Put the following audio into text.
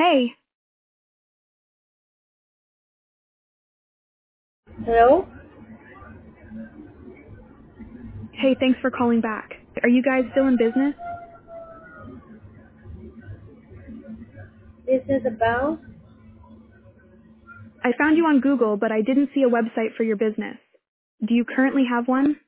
Hey, Hello, hey, thanks for calling back. Are you guys still in business? this is about. I found you on Google, but I didn't see a website for your business. Do you currently have one?